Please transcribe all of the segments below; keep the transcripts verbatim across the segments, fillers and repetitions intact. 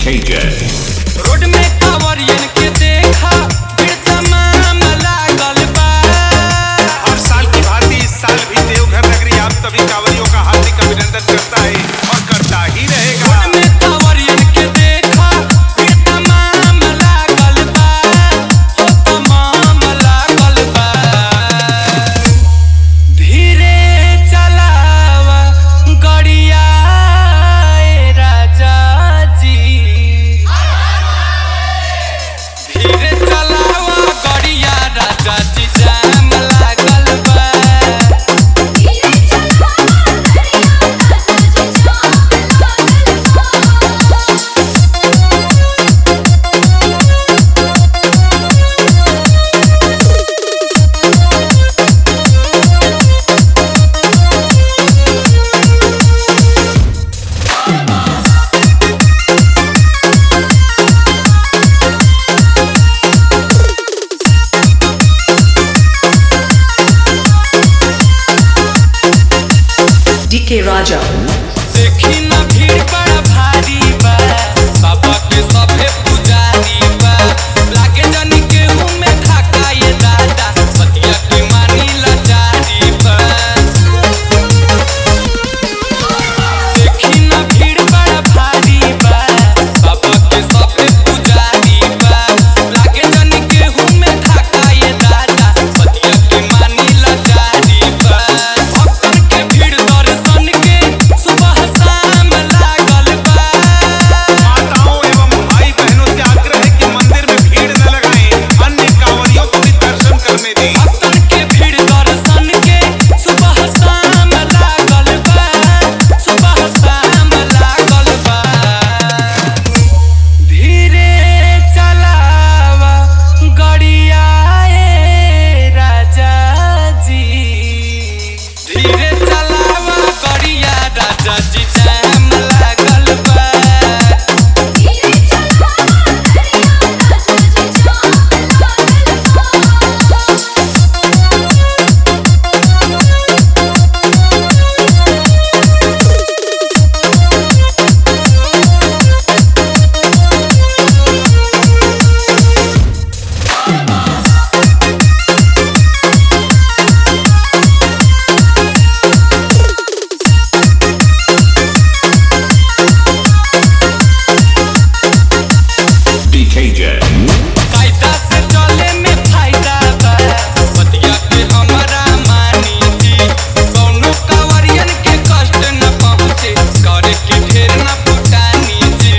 K J road में कांवरियन के देखा फिर तमाम लागल बा। हर साल की भांति इस साल भी देवघर नगरी आप सभी कांवरियों का हार्दिक अभिनंदन करता है और करता ही रहेगा। रोड में कांवरियन के देखा फिर तमाम लागल बा, हो तमाम लागल बा। धीरे चलावा गड़िया ए राजा जी, धीरे चलावा गड़िया राजा जी, जाम लागल बा। धीरे चलावा D K Raja देखी ना भीड़ बड़ा भारी बा, बाबा के सभे पुजारी बा। लागे जानी केहू में धाका ये दादा, सतिया के मानी लाचारी बा। देखी ना भीड़ बड़ा भारी बा, बाबा के सभे पुजारी बा। लागे जानी केहू में धाका ये दादा, सतिया के मानी लाचारी बा। भक्तन के भीड़ दर्शन के सुबह शाम लागल बा। माताओं एवं भाई बहनों से आग्रह है कि मंदिर में भीड़ न लगाएं, अन्य कांवरियों को भी दर्शन करने दें। भक्तन के भीड़ दर्शन के सुबह शाम लागल बा, सुबह शाम लागल बा। धीरे चलावा गड़िया ए राजा जी, धीरे चलावा गड़िया राजा जी, जाम लागल बा। धीरे चलावा गड़िया राजा जी, जाम लागल बा। D K J फायदा से चले में फायदा बा, बतिया के हमरा मानी जी। कौनो कांवरियन के कष्ट न पहुँचे, करे के ढेर न फुटानी जी।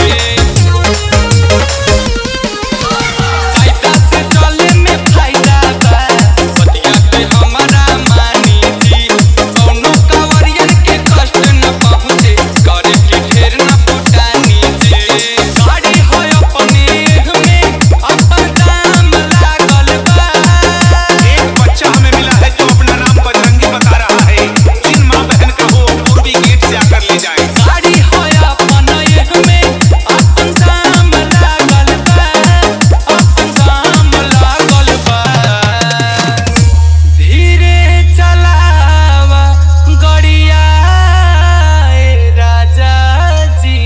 फायदा से चले में फायदा बा, बतिया के हमरा मानी जी। कौनो कांवरियन के कष्ट न पहुँचे, करे के ढेर न फुटानी जी। गाड़ी है अपने में अपन दाम लागल बा। एक बच्चा हमें मिला है जो अपना नाम बजरंगी बता रहा है। जिन माँ बहन का हो पूर्वी गेट से आकर ले जाए। गाड़ी है अपन में अपन दाम लागल बा, अपन दाम लागल बा। धीरे चलावा गड़िया ए राजा जी,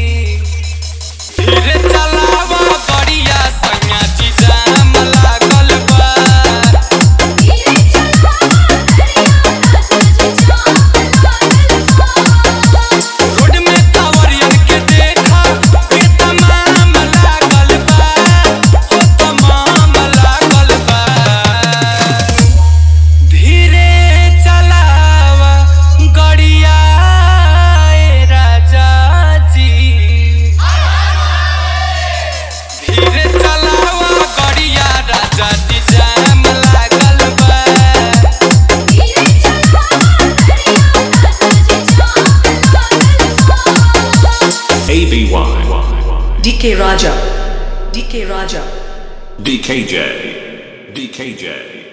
धीरे चलावा गड़िया सैया जी, जाम लागल बा। धीरे चलावा गड़िया राजा जी, जाम लागल बा। रोड में कांवरियन के देखा फिर तमाम लागल बा, हो तमाम लागल बा। धीरे चलावा गड़िया ए राजा जी, धीरे चलावा गड़िया राजा जी, जाम लागल बा। धीरे चलावा गड़िया राजा जी, जाम लागल बा। A B Y D K Raja D K Raja D K J D K J